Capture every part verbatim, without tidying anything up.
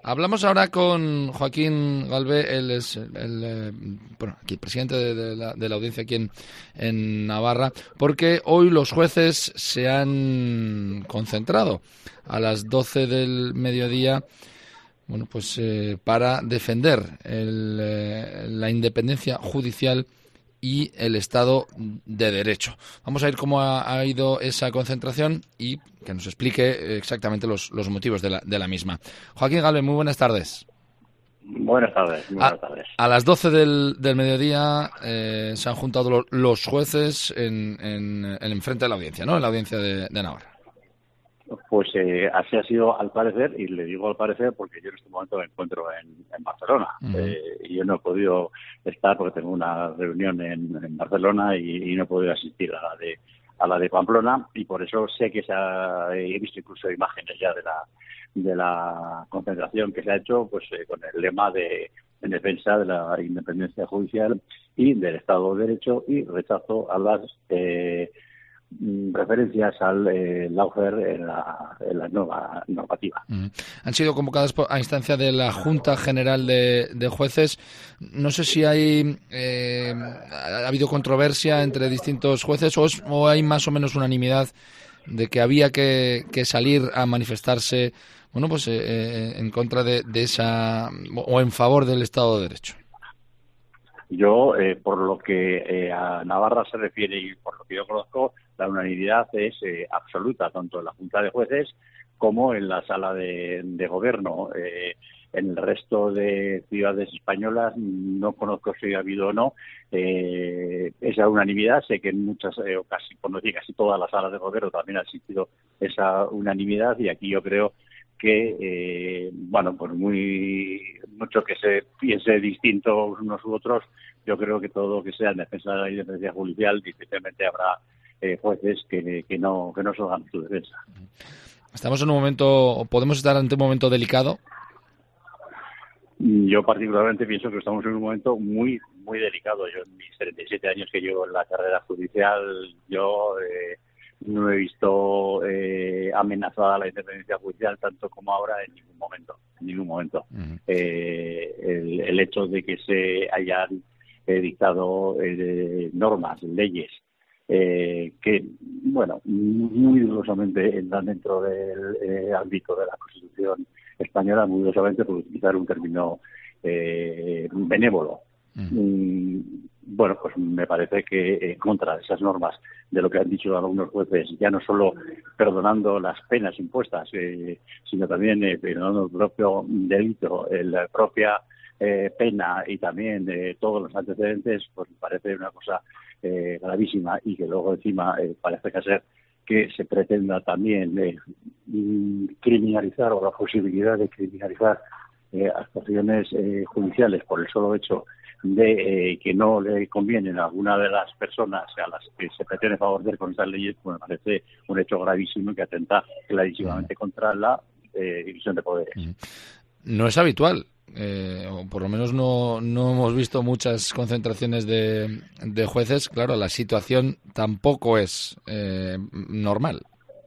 Hablamos ahora con Joaquín Galvé, él es el, el, el bueno, aquí, presidente de, de, la, de la audiencia aquí en, en Navarra, porque hoy los jueces se han concentrado a las doce del mediodía, bueno, pues eh, para defender el, eh, la independencia judicial y el Estado de Derecho. Vamos a ver cómo ha, ha ido esa concentración y que nos explique exactamente los, los motivos de la, de la misma. Joaquín Galvé, muy buenas tardes. Buenas tardes, muy buenas tardes. A, a las doce del, del mediodía eh, se han juntado lo, los jueces en, en, en enfrente de la audiencia, ¿no? En la audiencia de, de Navarra. Pues eh, así ha sido al parecer, y le digo al parecer porque yo en este momento me encuentro en, en Barcelona. Uh-huh. eh, y yo no he podido estar porque tengo una reunión en, en Barcelona y, y no he podido asistir a la de a la de Pamplona, y por eso sé que se ha, he visto incluso imágenes ya de la de la concentración que se ha hecho, pues eh, con el lema de en defensa de la independencia judicial y del Estado de Derecho y rechazo a las eh, referencias al eh, lawfare en la, en la nueva normativa. Mm. Han sido convocadas por, a instancia de la Junta General de, de Jueces. No sé si hay eh, ha habido controversia entre distintos jueces o, es, o hay más o menos unanimidad de que había que, que salir a manifestarse, bueno, pues eh, en contra de, de esa o en favor del Estado de Derecho. Yo, eh, por lo que eh, a Navarra se refiere y por lo que yo conozco, la unanimidad es eh, absoluta, tanto en la Junta de Jueces como en la Sala de, de Gobierno. Eh, en el resto de ciudades españolas no conozco si ha habido o no eh, esa unanimidad. Sé que en muchas, eh, o casi, por no decir casi todas las salas de Gobierno también ha existido esa unanimidad, y aquí yo creo que, eh, bueno, pues muy mucho que se piense distinto unos u otros, yo creo que todo lo que sea en defensa de la independencia judicial, difícilmente habrá eh, jueces que, que no que no salgan su defensa. Estamos en un momento, podemos estar ante un momento delicado. Yo particularmente pienso que estamos en un momento muy muy delicado. Yo en mis treinta y siete años que llevo en la carrera judicial, yo eh, no he visto eh, amenazada la independencia judicial tanto como ahora en ningún momento. En ningún momento. Uh-huh. eh, el, el hecho de que se hayan eh, dictado eh, normas, leyes, eh, que, bueno, muy dudosamente entran dentro del eh, ámbito de la Constitución española, muy dudosamente, por utilizar un término eh, benévolo. Uh-huh. Mm, bueno, pues me parece que en contra de esas normas, de lo que han dicho algunos jueces, ya no solo perdonando las penas impuestas, eh, sino también eh, perdonando el propio delito, la propia eh, pena y también eh, todos los antecedentes, pues me parece una cosa eh, gravísima, y que luego encima eh, parece que ser que se pretenda también eh, criminalizar, o la posibilidad de criminalizar eh, actuaciones eh, judiciales por el solo hecho de eh, que no le convienen a alguna de las personas a las que se pretende favorecer con estas leyes, pues me parece un hecho gravísimo que atenta clarísimamente contra la eh, división de poderes. No es habitual, eh, o por lo menos no, no hemos visto muchas concentraciones de, de jueces. Claro, la situación tampoco es eh, normal.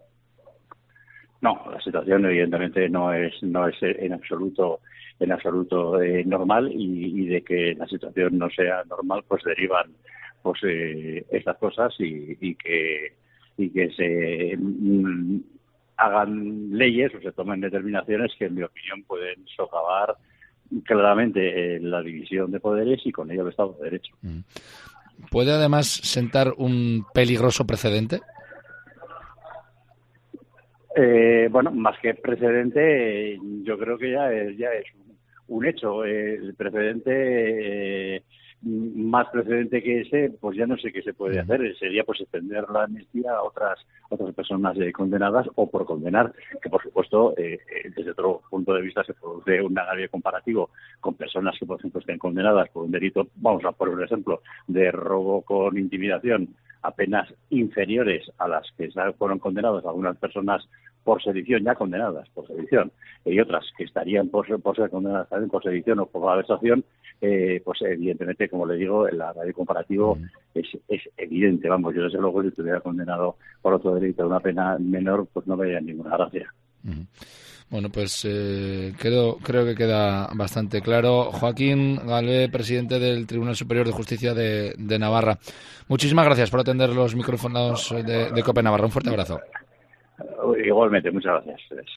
No, la situación evidentemente no es no es en absoluto en absoluto eh, normal, y, y de que la situación no sea normal, pues derivan pues eh, estas cosas, y, y que y que se mm, hagan leyes o se tomen determinaciones que, en mi opinión, pueden socavar claramente eh, la división de poderes y con ello el Estado de Derecho. ¿Puede además sentar un peligroso precedente? Eh, bueno, más que precedente, eh, yo creo que ya es, ya es un, un hecho. Eh, el precedente, eh, más precedente que ese, pues ya no sé qué se puede hacer. Sería pues extender la amnistía a otras otras personas eh, condenadas o por condenar, que por supuesto, eh, desde otro punto de vista, se produce un agravio comparativo con personas que, por ejemplo, estén condenadas por un delito, vamos a poner un ejemplo, de robo con intimidación, apenas inferiores a las que fueron condenadas algunas personas por sedición, ya condenadas por sedición, y otras que estarían por, por ser condenadas también por sedición o por malversación, eh, pues evidentemente, como le digo, el agravio comparativo uh-huh. es, es evidente. Vamos, yo desde luego, si estuviera condenado por otro delito de una pena menor, pues no vería ninguna gracia. Uh-huh. Bueno, pues eh, creo, creo que queda bastante claro. Joaquín Galvé, presidente del Tribunal Superior de Justicia de, de Navarra. Muchísimas gracias por atender los micrófonos de, de COPE Navarra. Un fuerte abrazo. Igualmente, muchas gracias.